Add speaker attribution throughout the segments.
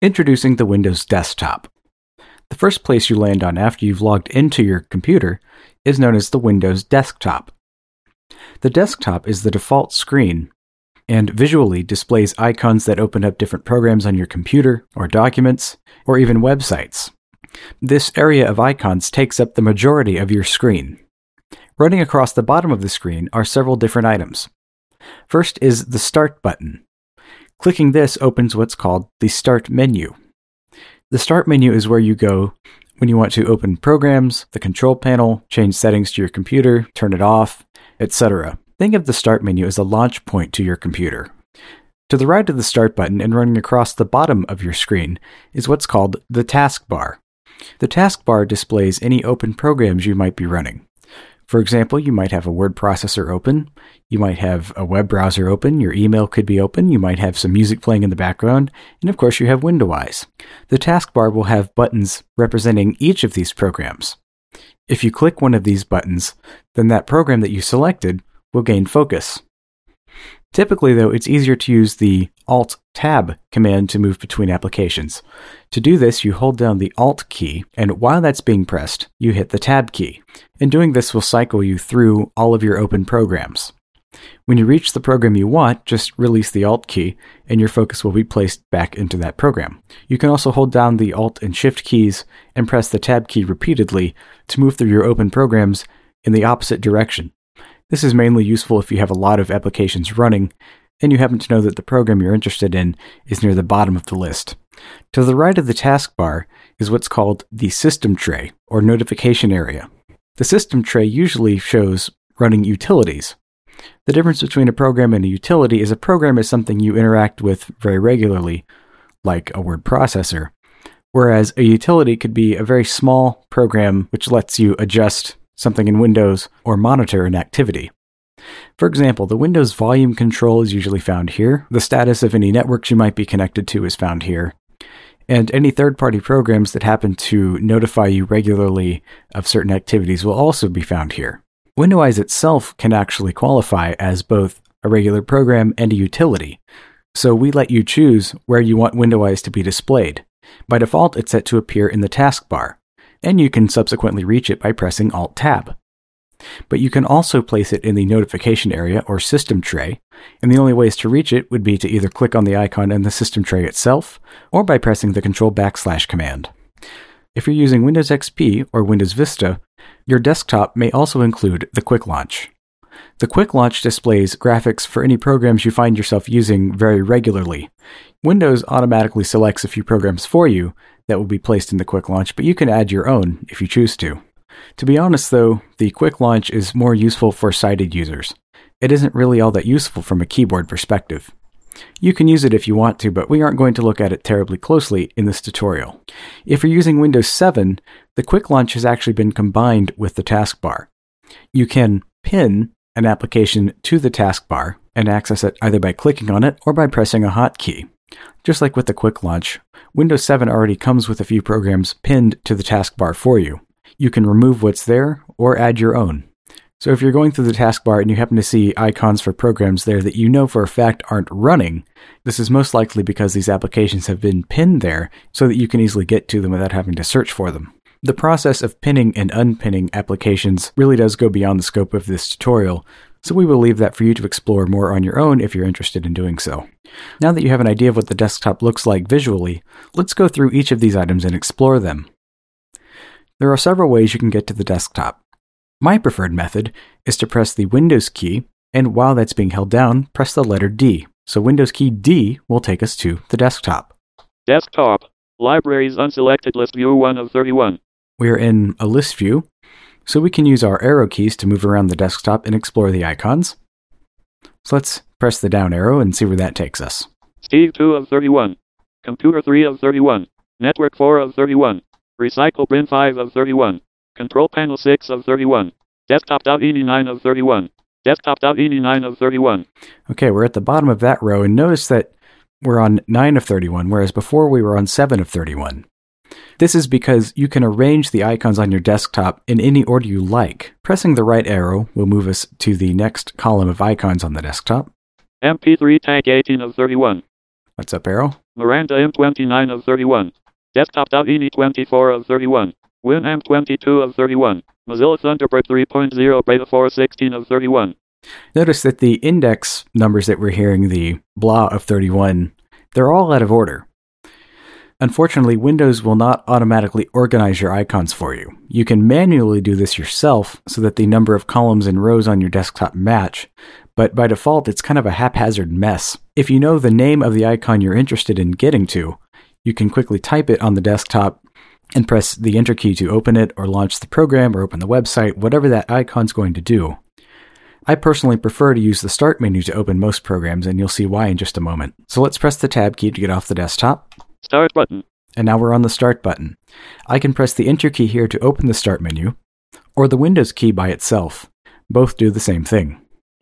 Speaker 1: Introducing the Windows desktop. The first place you land on after you've logged into your computer is known as the Windows desktop. The desktop is the default screen and visually displays icons that open up different programs on your computer, or documents, or even websites. This area of icons takes up the majority of your screen. Running across the bottom of the screen are several different items. First is the Start button. Clicking this opens what's called the Start menu. The Start menu is where you go when you want to open programs, the control panel, change settings to your computer, turn it off, etc. Think of the Start menu as a launch point to your computer. To the right of the Start button and running across the bottom of your screen is what's called the taskbar. The taskbar displays any open programs you might be running. For example, you might have a word processor open, you might have a web browser open, your email could be open, you might have some music playing in the background, and of course you have WindowEyes. The taskbar will have buttons representing each of these programs. If you click one of these buttons, then that program that you selected will gain focus. Typically, though, it's easier to use the Alt-Tab command to move between applications. To do this, you hold down the Alt key, and while that's being pressed, you hit the Tab key. And doing this will cycle you through all of your open programs. When you reach the program you want, just release the Alt key, and your focus will be placed back into that program. You can also hold down the Alt and Shift keys and press the Tab key repeatedly to move through your open programs in the opposite direction. This is mainly useful if you have a lot of applications running, and you happen to know that the program you're interested in is near the bottom of the list. To the right of the taskbar is what's called the System Tray, or Notification Area. The System Tray usually shows running utilities. The difference between a program and a utility is a program is something you interact with very regularly, like a word processor, whereas a utility could be a very small program which lets you adjust something in Windows or monitor an activity. For example, the Windows volume control is usually found here, the status of any networks you might be connected to is found here, and any third-party programs that happen to notify you regularly of certain activities will also be found here. WindowEyes itself can actually qualify as both a regular program and a utility, so we let you choose where you want WindowEyes to be displayed. By default, it's set to appear in the taskbar, and you can subsequently reach it by pressing Alt-Tab. But you can also place it in the notification area or system tray, and the only ways to reach it would be to either click on the icon in the system tray itself, or by pressing the Control / command. If you're using Windows XP or Windows Vista, your desktop may also include the Quick Launch. The Quick Launch displays graphics for any programs you find yourself using very regularly. Windows automatically selects a few programs for you that will be placed in the Quick Launch, but you can add your own if you choose to. To be honest though, the Quick Launch is more useful for sighted users. It isn't really all that useful from a keyboard perspective. You can use it if you want to, but we aren't going to look at it terribly closely in this tutorial. If you're using Windows 7, the Quick Launch has actually been combined with the taskbar. You can pin an application to the taskbar and access it either by clicking on it or by pressing a hotkey. Just like with the Quick Launch, Windows 7 already comes with a few programs pinned to the taskbar for you. You can remove what's there or add your own. So if you're going through the taskbar and you happen to see icons for programs there that you know for a fact aren't running, this is most likely because these applications have been pinned there so that you can easily get to them without having to search for them. The process of pinning and unpinning applications really does go beyond the scope of this tutorial, so we will leave that for you to explore more on your own if you're interested in doing so. Now that you have an idea of what the desktop looks like visually, let's go through each of these items and explore them. There are several ways you can get to the desktop. My preferred method is to press the Windows key, and while that's being held down, press the letter D. So Windows key D will take us to the desktop.
Speaker 2: Desktop. Libraries unselected list view 1 of 31.
Speaker 1: We are in a list view, so we can use our arrow keys to move around the desktop and explore the icons. So let's press the down arrow and see where that takes us.
Speaker 2: Steve 2 of 31. Computer 3 of 31. Network 4 of 31. Recycle bin 5 of 31. Control panel 6 of 31. Desktop.ini 9 of 31. Desktop.ini 9 of 31.
Speaker 1: Okay, we're at the bottom of that row, and notice that we're on 9 of 31, whereas before we were on 7 of 31. This is because you can arrange the icons on your desktop in any order you like. Pressing the right arrow will move us to the next column of icons on the desktop.
Speaker 2: MP3 tag 18 of 31.
Speaker 1: Let's up arrow.
Speaker 2: Miranda M29 of 31. Desktop.ini 24 of 31. WinAmp 22 of 31. Mozilla Thunderbird 3.0 Beta 4.16 of 31.
Speaker 1: Notice that the index numbers that we're hearing, the blah of 31, they're all out of order. Unfortunately, Windows will not automatically organize your icons for you. You can manually do this yourself so that the number of columns and rows on your desktop match, but by default, it's kind of a haphazard mess. If you know the name of the icon you're interested in getting to, you can quickly type it on the desktop and press the Enter key to open it or launch the program or open the website, whatever that icon's going to do. I personally prefer to use the Start menu to open most programs, and you'll see why in just a moment. So let's press the Tab key to get off the desktop.
Speaker 2: Start button.
Speaker 1: And now we're on the Start button. I can press the Enter key here to open the Start menu, or the Windows key by itself. Both do the same thing.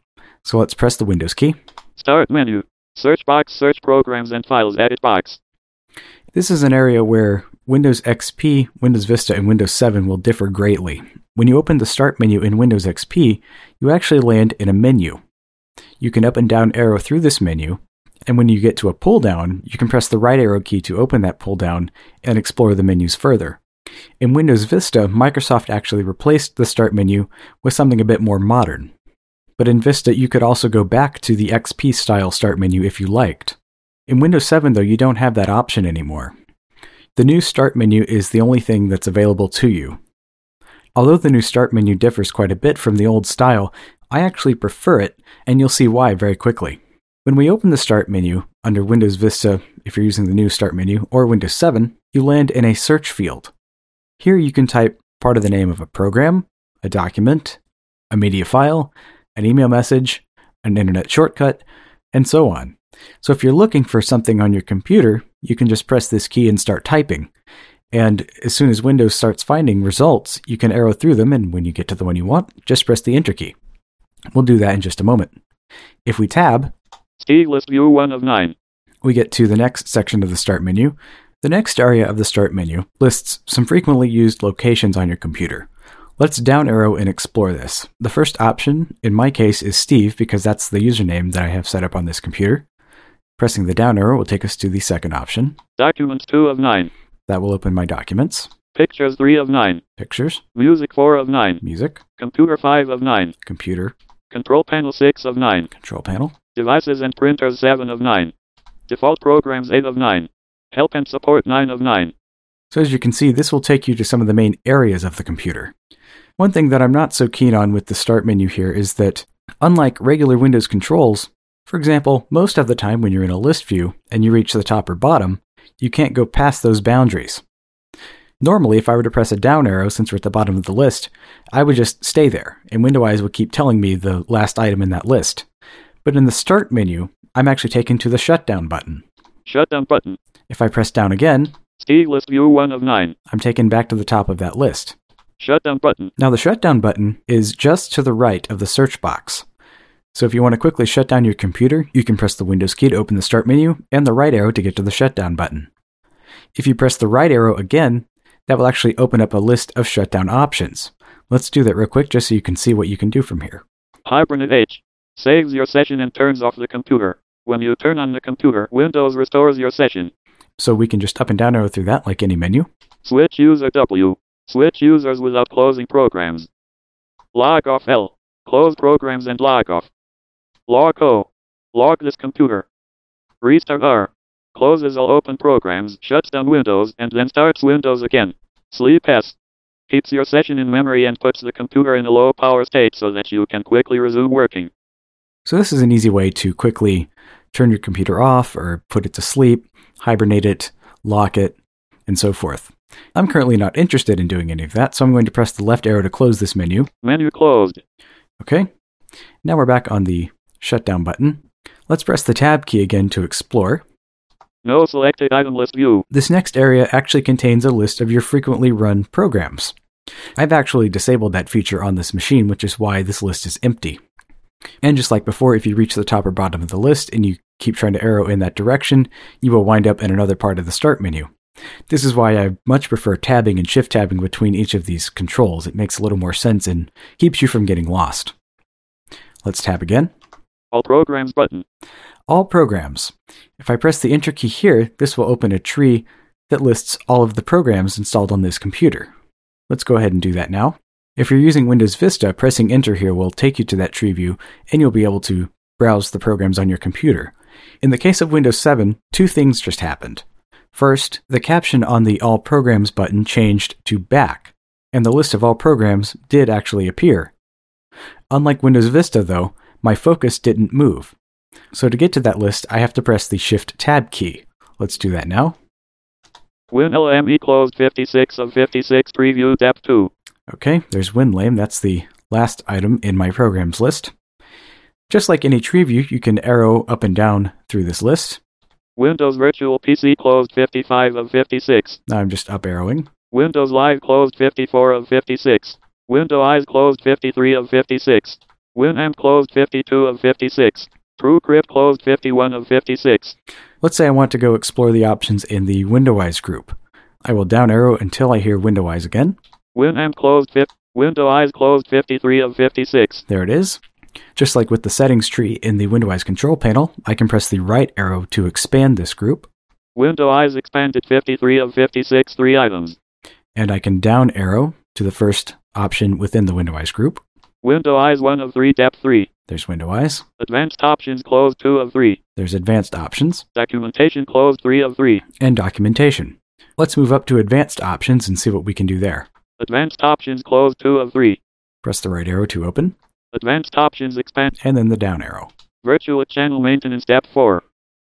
Speaker 1: So let's press the Windows key.
Speaker 2: Start menu. Search box, search programs and files, edit box.
Speaker 1: This is an area where Windows XP, Windows Vista, and Windows 7 will differ greatly. When you open the Start menu in Windows XP, you actually land in a menu. You can up and down arrow through this menu, and when you get to a pull-down, you can press the right arrow key to open that pull-down and explore the menus further. In Windows Vista, Microsoft actually replaced the Start menu with something a bit more modern. But in Vista, you could also go back to the XP-style Start menu if you liked. In Windows 7, though, you don't have that option anymore. The new Start menu is the only thing that's available to you. Although the new Start menu differs quite a bit from the old style, I actually prefer it, and you'll see why very quickly. When we open the Start menu under Windows Vista, if you're using the new Start menu, or Windows 7, you land in a search field. Here you can type part of the name of a program, a document, a media file, an email message, an internet shortcut, and so on. So if you're looking for something on your computer, you can just press this key and start typing. And as soon as Windows starts finding results, you can arrow through them, and when you get to the one you want, just press the Enter key. We'll do that in just a moment. If we tab,
Speaker 2: Steve list view 1 of 9.
Speaker 1: We get to the next section of the Start menu. The next area of the Start menu lists some frequently used locations on your computer. Let's down arrow and explore this. The first option, in my case, is Steve because that's the username that I have set up on this computer. Pressing the down arrow will take us to the second option.
Speaker 2: Documents 2 of 9.
Speaker 1: That will open my documents.
Speaker 2: Pictures 3 of 9.
Speaker 1: Pictures.
Speaker 2: Music 4 of 9.
Speaker 1: Music.
Speaker 2: Computer 5 of 9.
Speaker 1: Computer.
Speaker 2: Control panel 6 of 9.
Speaker 1: Control panel.
Speaker 2: Devices and printers 7 of 9. Default programs 8 of 9. Help and support 9 of 9.
Speaker 1: So as you can see, this will take you to some of the main areas of the computer. One thing that I'm not so keen on with the Start menu here is that, unlike regular Windows controls, for example, most of the time when you're in a list view and you reach the top or bottom, you can't go past those boundaries. Normally, if I were to press a down arrow, since we're at the bottom of the list, I would just stay there, and WindowEyes would keep telling me the last item in that list. But in the Start menu, I'm actually taken to the Shutdown button.
Speaker 2: Shutdown button.
Speaker 1: If I press down again,
Speaker 2: Steve list view 1 of 9.
Speaker 1: I'm taken back to the top of that list.
Speaker 2: Shutdown button.
Speaker 1: Now the Shutdown button is just to the right of the search box. So if you want to quickly shut down your computer, you can press the Windows key to open the Start menu and the right arrow to get to the Shutdown button. If you press the right arrow again, that will actually open up a list of shutdown options. Let's do that real quick just so you can see what you can do from here.
Speaker 2: Hibernate H. Saves your session and turns off the computer. When you turn on the computer, Windows restores your session.
Speaker 1: So we can just up and down arrow through that like any menu.
Speaker 2: Switch user W. Switch users without closing programs. Log off L. Close programs and log off. Log O. Log this computer. Restart R. Closes all open programs, shuts down Windows, and then starts Windows again. Sleep S. Keeps your session in memory and puts the computer in a low power state so that you can quickly resume working.
Speaker 1: So this is an easy way to quickly turn your computer off or put it to sleep, hibernate it, lock it, and so forth. I'm currently not interested in doing any of that, so I'm going to press the left arrow to close this menu.
Speaker 2: Menu closed.
Speaker 1: Okay. Now we're back on the Shutdown button. Let's press the Tab key again to explore.
Speaker 2: No selected item list view.
Speaker 1: This next area actually contains a list of your frequently run programs. I've actually disabled that feature on this machine, which is why this list is empty. And just like before, if you reach the top or bottom of the list and you keep trying to arrow in that direction, you will wind up in another part of the Start menu. This is why I much prefer tabbing and shift tabbing between each of these controls. It makes a little more sense and keeps you from getting lost. Let's tab again.
Speaker 2: All programs button.
Speaker 1: All Programs. If I press the Enter key here, this will open a tree that lists all of the programs installed on this computer. Let's go ahead and do that now. If you're using Windows Vista, pressing Enter here will take you to that tree view, and you'll be able to browse the programs on your computer. In the case of Windows 7, two things just happened. First, the caption on the All Programs button changed to Back, and the list of all programs did actually appear. Unlike Windows Vista, though, my focus didn't move. So to get to that list, I have to press the Shift-Tab key. Let's do that now.
Speaker 2: WinLME closed 56 of 56 preview depth 2.
Speaker 1: Okay, there's WinLame. That's the last item in my programs list. Just like any tree view, you can arrow up and down through this list.
Speaker 2: Windows Virtual PC closed 55 of 56.
Speaker 1: Now I'm just up arrowing.
Speaker 2: Windows Live closed 54 of 56. Windows closed 53 of 56. Winamp closed 52 of 56. TrueCrypt closed 51 of 56.
Speaker 1: Let's say I want to go explore the options in the Windows group. I will down arrow until I hear Windows again.
Speaker 2: Winamp closed Windows closed 53 of 56.
Speaker 1: There it is. Just like with the settings tree in the Windows control panel, I can press the right arrow to expand this group.
Speaker 2: Windows expanded 53 of 56 3 items.
Speaker 1: And I can down arrow to the first option within the Windows group.
Speaker 2: Windows 1 of 3 depth 3.
Speaker 1: There's Windows.
Speaker 2: Advanced options closed 2 of 3.
Speaker 1: There's advanced options.
Speaker 2: Documentation closed 3 of 3.
Speaker 1: And documentation. Let's move up to advanced options and see what we can do there.
Speaker 2: Advanced options closed 2 of 3.
Speaker 1: Press the right arrow to open.
Speaker 2: Advanced options expand.
Speaker 1: And then the down arrow.
Speaker 2: Virtual channel maintenance depth 4.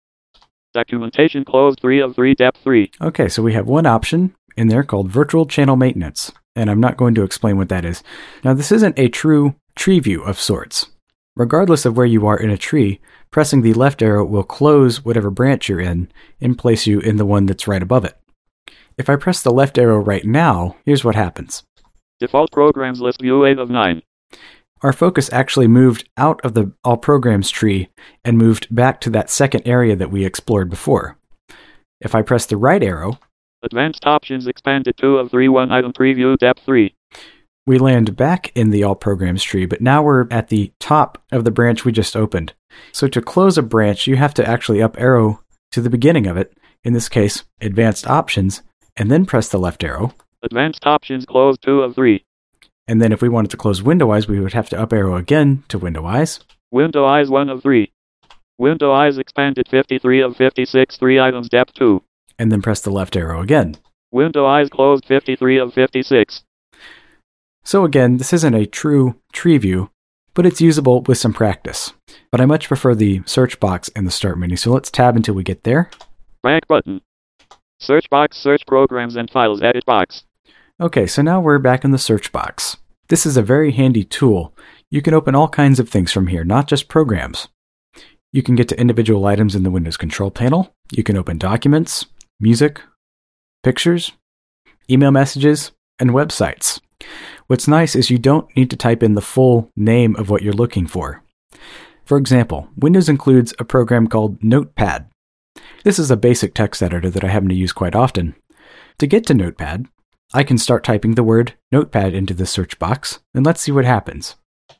Speaker 2: Documentation closed 3 of 3 depth 3.
Speaker 1: Okay, so we have one option in there called virtual channel maintenance. And I'm not going to explain what that is. Now, this isn't a true tree view of sorts. Regardless of where you are in a tree, pressing the left arrow will close whatever branch you're in and place you in the one that's right above it. If I press the left arrow right now, here's what happens.
Speaker 2: Default programs list view 8 of 9.
Speaker 1: Our focus actually moved out of the All Programs tree and moved back to that second area that we explored before. If I press the right arrow,
Speaker 2: Advanced options expanded 2 of 3 1 item preview depth 3.
Speaker 1: We land back in the All Programs tree, but now we're at the top of the branch we just opened. So to close a branch, you have to actually up arrow to the beginning of it, in this case, Advanced Options, and then press the left arrow.
Speaker 2: Advanced options closed 2 of 3.
Speaker 1: And then if we wanted to close Windows, we would have to up arrow again to Windows.
Speaker 2: Windows 1 of 3. Windows expanded 53 of 56 3 items depth 2.
Speaker 1: And then press the left arrow again.
Speaker 2: Windows closed 53 of 56.
Speaker 1: So again, this isn't a true tree view, but it's usable with some practice. But I much prefer the search box in the start menu, so let's tab until we get there.
Speaker 2: Back button. Search box, search programs and files, edit box.
Speaker 1: Okay, so now we're back in the search box. This is a very handy tool. You can open all kinds of things from here, not just programs. You can get to individual items in the Windows control panel. You can open documents, music, pictures, email messages, and websites. What's nice is you don't need to type in the full name of what you're looking for. For example, Windows includes a program called Notepad. This is a basic text editor that I happen to use quite often. To get to Notepad, I can start typing the word Notepad into the search box, and let's see what happens.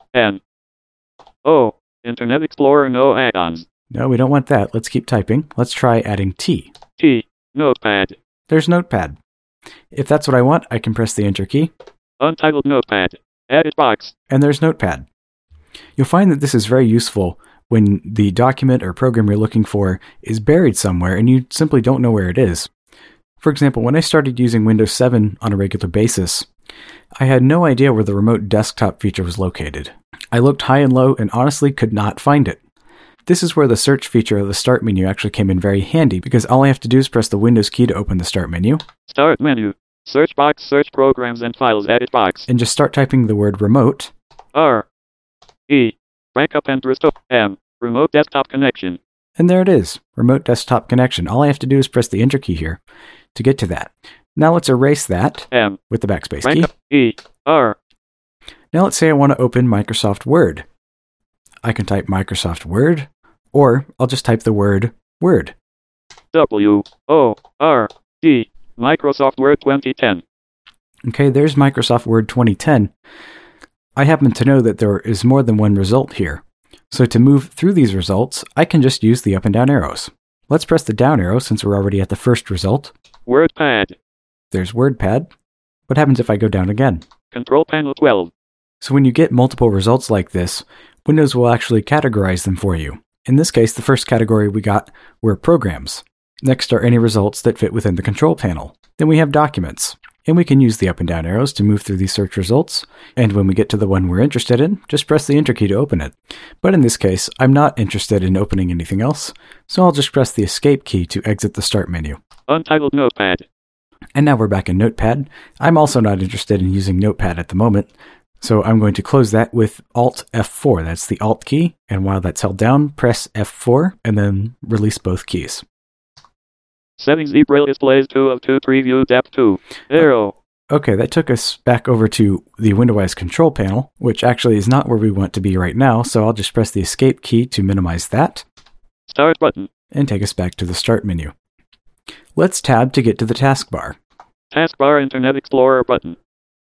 Speaker 2: N-O, Internet Explorer, no add-ons.
Speaker 1: No, we don't want that. Let's keep typing. Let's try adding T.
Speaker 2: T, Notepad.
Speaker 1: There's Notepad. If that's what I want, I can press the Enter key.
Speaker 2: Untitled Notepad. Edit box.
Speaker 1: And there's Notepad. You'll find that this is very useful when the document or program you're looking for is buried somewhere and you simply don't know where it is. For example, when I started using Windows 7 on a regular basis, I had no idea where the remote desktop feature was located. I looked high and low and honestly could not find it. This is where the search feature of the Start menu actually came in very handy, because all I have to do is press the Windows key to open the Start menu.
Speaker 2: Start menu. Search box, search programs and files, edit box.
Speaker 1: And just start typing the word remote.
Speaker 2: R-E. Backup and restore. M. Remote desktop connection.
Speaker 1: And there it is. Remote desktop connection. All I have to do is press the Enter key here to get to that. Now let's erase that
Speaker 2: M.
Speaker 1: with the backspace
Speaker 2: Backup.
Speaker 1: key.
Speaker 2: E-R.
Speaker 1: Now let's say I want to open Microsoft Word. I can type Microsoft Word, or I'll just type the word Word.
Speaker 2: W-O-R-D. Microsoft Word 2010.
Speaker 1: Okay, there's Microsoft Word 2010. I happen to know that there is more than one result here. So to move through these results, I can just use the up and down arrows. Let's press the down arrow since we're already at the first result.
Speaker 2: WordPad.
Speaker 1: There's WordPad. What happens if I go down again?
Speaker 2: Control panel 12.
Speaker 1: So when you get multiple results like this, Windows will actually categorize them for you. In this case, the first category we got were programs. Next are any results that fit within the control panel. Then we have documents. And we can use the up and down arrows to move through these search results. And when we get to the one we're interested in, just press the Enter key to open it. But in this case, I'm not interested in opening anything else, so I'll just press the Escape key to exit the Start menu.
Speaker 2: Untitled Notepad.
Speaker 1: And now we're back in Notepad. I'm also not interested in using Notepad at the moment, so I'm going to close that with Alt F4. That's the Alt key, and while that's held down, press F4 and then release both keys.
Speaker 2: Settings eBraille displays 2 of 2 preview depth 2. Arrow.
Speaker 1: Okay, that took us back over to the Windows control panel, which actually is not where we want to be right now, so I'll just press the Escape key to minimize that.
Speaker 2: Start button.
Speaker 1: And take us back to the Start menu. Let's tab to get to the taskbar.
Speaker 2: Taskbar Internet Explorer button.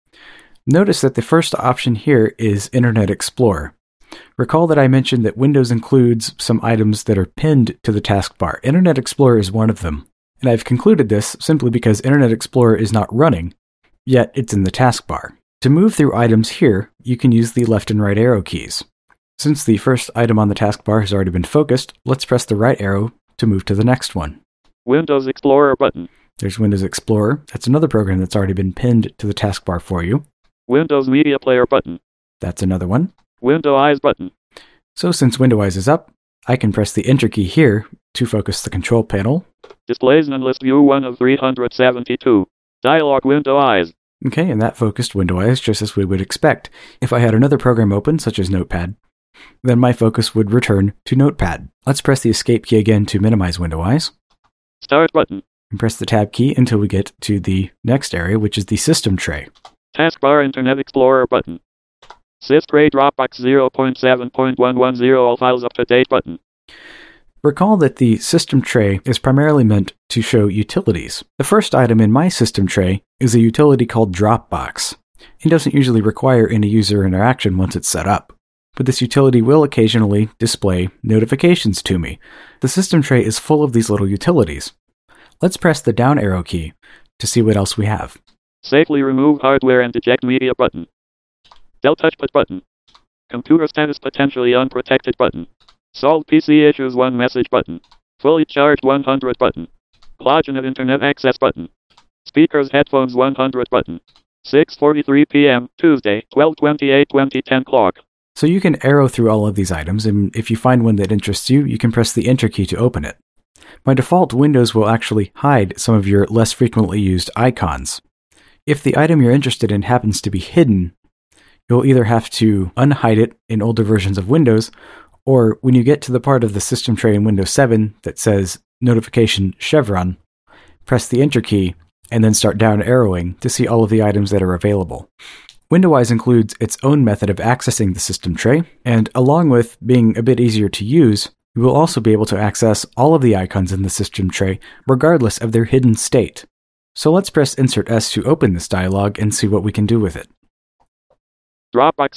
Speaker 1: Notice that the first option here is Internet Explorer. Recall that I mentioned that Windows includes some items that are pinned to the taskbar. Internet Explorer is one of them. And I've concluded this simply because Internet Explorer is not running, yet it's in the taskbar. To move through items here, you can use the left and right arrow keys. Since the first item on the taskbar has already been focused, let's press the right arrow to move to the next one.
Speaker 2: Windows Explorer button.
Speaker 1: There's Windows Explorer. That's another program that's already been pinned to the taskbar for you.
Speaker 2: Windows Media Player button.
Speaker 1: That's another one.
Speaker 2: Window Eyes button.
Speaker 1: So since Window Eyes is up, I can press the Enter key here to focus the control panel.
Speaker 2: Displays and list view 1 of 372. Dialog Window Eyes.
Speaker 1: Okay, and that focused Window Eyes just as we would expect. If I had another program open, such as Notepad, then my focus would return to Notepad. Let's press the Escape key again to minimize Window Eyes.
Speaker 2: Start button.
Speaker 1: And press the Tab key until we get to the next area, which is the System Tray.
Speaker 2: Taskbar Internet Explorer button. Sys Tray Dropbox 0.7.110 All files up to date button.
Speaker 1: Recall that the System Tray is primarily meant to show utilities. The first item in my System Tray is a utility called Dropbox. It doesn't usually require any user interaction once it's set up, but this utility will occasionally display notifications to me. The System Tray is full of these little utilities. Let's press the down arrow key to see what else we have.
Speaker 2: Safely remove hardware and eject media button. Del touchpad button. Computer status potentially unprotected button. Solved PC issues 1 message button. Fully charged 100 button. Cloudnet internet access button. Speakers headphones 100 button. 6:43 p.m. Tuesday 12/28/2010 clock.
Speaker 1: So you can arrow through all of these items, and if you find one that interests you, you can press the Enter key to open it. By default, Windows will actually hide some of your less frequently used icons. If the item you're interested in happens to be hidden, you'll either have to unhide it in older versions of Windows, or when you get to the part of the System Tray in Windows 7 that says Notification Chevron, press the Enter key and then start down arrowing to see all of the items that are available. Window Eyes includes its own method of accessing the System Tray, and along with being a bit easier to use, you will also be able to access all of the icons in the System Tray regardless of their hidden state. So let's press Insert S to open this dialog and see what we can do with it.
Speaker 2: Dropbox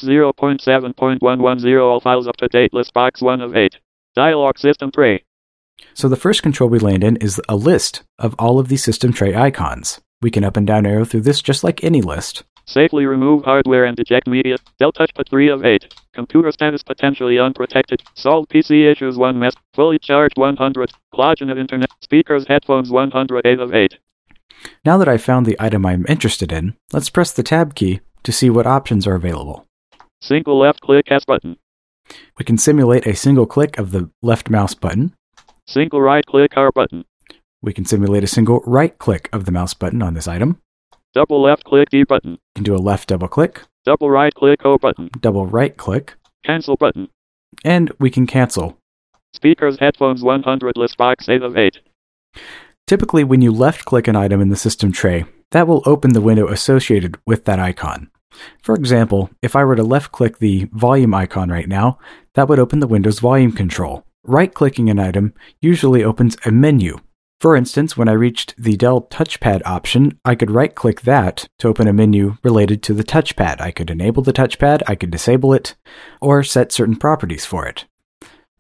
Speaker 2: 0.7.110 All files up to date list box 1 of 8. Dialog System Tray.
Speaker 1: So the first control we land in is a list of all of the System Tray icons. We can up and down arrow through this just like any list.
Speaker 2: Safely remove hardware and eject media. Del touchpad 3 of 8. Computer status potentially unprotected. Solved PC issues 1 mess. Fully charged 100. Cloudnet internet. Speakers headphones 108 of 8.
Speaker 1: Now that I've found the item I'm interested in, let's press the Tab key to see what options are available.
Speaker 2: Single left click S button.
Speaker 1: We can simulate a single click of the left mouse button.
Speaker 2: Single right click R button.
Speaker 1: We can simulate a single right click of the mouse button on this item.
Speaker 2: Double left click D button.
Speaker 1: We can do a left double click.
Speaker 2: Double right click O button.
Speaker 1: Double right click.
Speaker 2: Cancel button.
Speaker 1: And we can cancel.
Speaker 2: Speakers headphones 100 list box 8 of 8.
Speaker 1: Typically, when you left-click an item in the System Tray, that will open the window associated with that icon. For example, if I were to left-click the volume icon right now, that would open the Windows volume control. Right-clicking an item usually opens a menu. For instance, when I reached the Dell Touchpad option, I could right-click that to open a menu related to the touchpad. I could enable the touchpad, I could disable it, or set certain properties for it.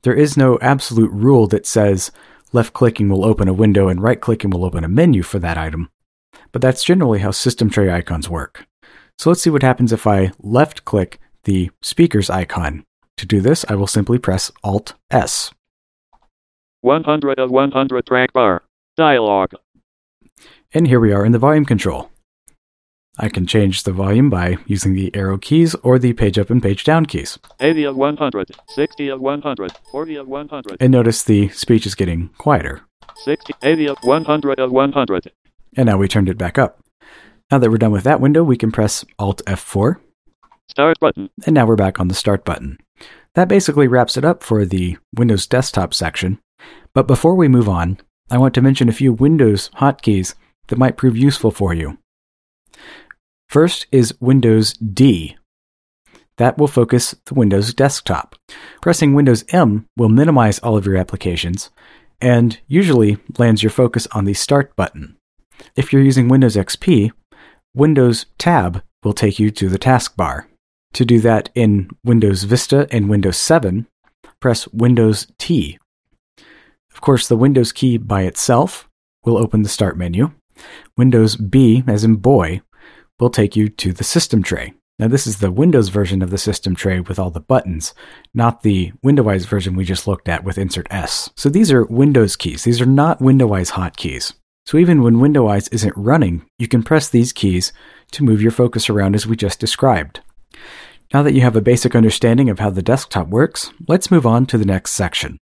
Speaker 1: There is no absolute rule that says left-clicking will open a window and right-clicking will open a menu for that item, but that's generally how system tray icons work. So let's see what happens if I left-click the speakers icon. To do this, I will simply press Alt-S.
Speaker 2: 100 of 100 track bar. Dialog.
Speaker 1: And here we are in the volume control. I can change the volume by using the arrow keys or the page up and page down keys.
Speaker 2: 80 of 100, 60 of 100, 40 of 100.
Speaker 1: And notice the speech is getting quieter.
Speaker 2: 60, 80 of 100 of 100.
Speaker 1: And now we turned it back up. Now that we're done with that window, we can press Alt F4.
Speaker 2: Start button.
Speaker 1: And now we're back on the Start button. That basically wraps it up for the Windows Desktop section. But before we move on, I want to mention a few Windows hotkeys that might prove useful for you. First is Windows D. That will focus the Windows desktop. Pressing Windows M will minimize all of your applications and usually lands your focus on the Start button. If you're using Windows XP, Windows Tab will take you to the taskbar. To do that in Windows Vista and Windows 7, press Windows T. Of course, the Windows key by itself will open the Start menu. Windows B, as in boy, will take you to the system tray. Now this is the Windows version of the system tray with all the buttons, not the Windowized version we just looked at with Insert S. So these are Windows keys. These are not Windowized hotkeys. So even when Windowized isn't running, you can press these keys to move your focus around as we just described. Now that you have a basic understanding of how the desktop works, let's move on to the next section.